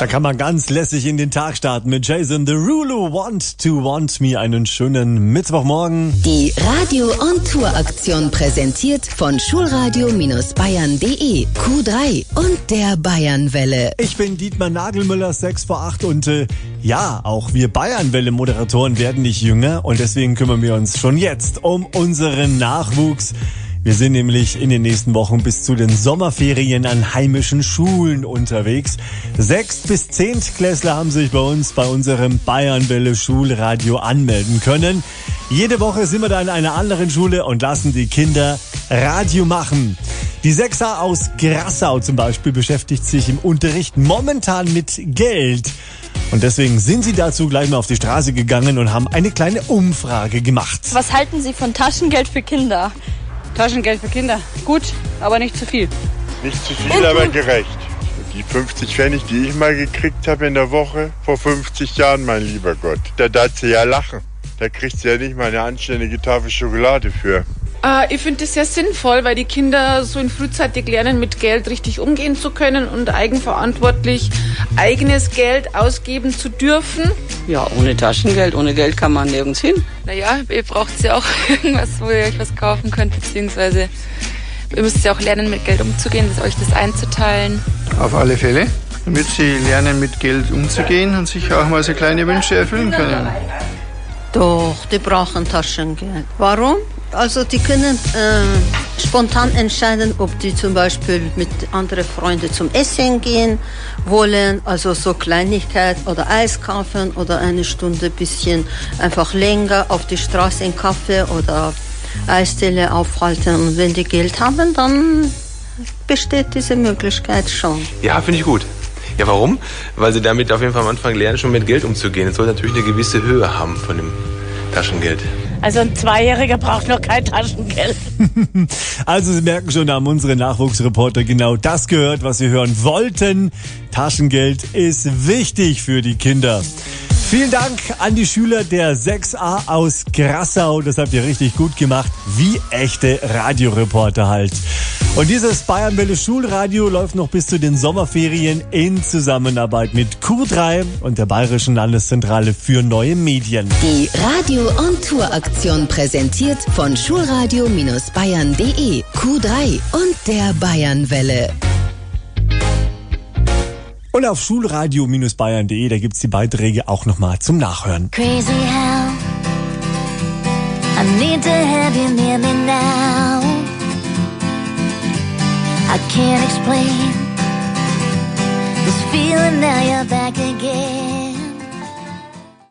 Da kann man ganz lässig in den Tag starten mit Jason Derulo, Want to Want Me. Einen schönen Mittwochmorgen. Die Radio on Tour Aktion präsentiert von Schulradio-bayern.de, Q3 und der Bayernwelle. Ich bin Dietmar Nagelmüller, 6 vor 8 und ja, auch wir Bayernwelle-Moderatoren werden nicht jünger und deswegen kümmern wir uns schon jetzt um unseren Nachwuchs. Wir sind nämlich in den nächsten Wochen bis zu den Sommerferien an heimischen Schulen unterwegs. 6- bis 10-Klässler haben sich bei uns bei unserem Bayernwelle Schulradio anmelden können. Jede Woche sind wir da in einer anderen Schule und lassen die Kinder Radio machen. Die 6er aus Grassau zum Beispiel beschäftigt sich im Unterricht momentan mit Geld. Und deswegen sind sie dazu gleich mal auf die Straße gegangen und haben eine kleine Umfrage gemacht. Was halten Sie von Taschengeld für Kinder? Taschengeld für Kinder. Gut, aber nicht zu viel. Nicht zu viel, aber gerecht. Die 50 Pfennig, die ich mal gekriegt habe in der Woche, vor 50 Jahren, mein lieber Gott, da darf sie ja lachen. Da kriegt sie ja nicht mal eine anständige Tafel Schokolade für. Ich finde das sehr sinnvoll, weil die Kinder so in frühzeitig lernen, mit Geld richtig umgehen zu können und eigenverantwortlich eigenes Geld ausgeben zu dürfen. Ja, ohne Taschengeld, ohne Geld kann man nirgends hin. Naja, ihr braucht ja auch irgendwas, wo ihr euch was kaufen könnt, beziehungsweise ihr müsst ja auch lernen, mit Geld umzugehen, euch das einzuteilen. Auf alle Fälle, damit sie lernen, mit Geld umzugehen und sich auch mal so kleine Wünsche erfüllen können. Doch, die brauchen Taschengeld. Warum? Also die können spontan entscheiden, ob die zum Beispiel mit anderen Freunden zum Essen gehen wollen, also so Kleinigkeit oder Eis kaufen oder eine Stunde bisschen einfach länger auf die Straße einen Kaffee oder Eisdiele aufhalten. Und wenn die Geld haben, dann besteht diese Möglichkeit schon. Ja, finde ich gut. Ja, warum? Weil sie damit auf jeden Fall am Anfang lernen, schon mit Geld umzugehen. Es soll natürlich eine gewisse Höhe haben von dem Taschengeld. Also ein Zweijähriger braucht noch kein Taschengeld. Also Sie merken schon, da haben unsere Nachwuchsreporter genau das gehört, was sie hören wollten. Taschengeld ist wichtig für die Kinder. Vielen Dank an die Schüler der 6a aus Grassau. Das habt ihr richtig gut gemacht. Wie echte Radioreporter halt. Und dieses Bayernwelle Schulradio läuft noch bis zu den Sommerferien in Zusammenarbeit mit Q3 und der Bayerischen Landeszentrale für neue Medien. Die Radio on Tour Aktion präsentiert von Schulradio-bayern.de, Q3 und der Bayernwelle. Und auf schulradio-bayern.de, da gibt's die Beiträge auch nochmal zum Nachhören. Crazy how I need to have you near me now. I can't explain this feeling, now you're back again.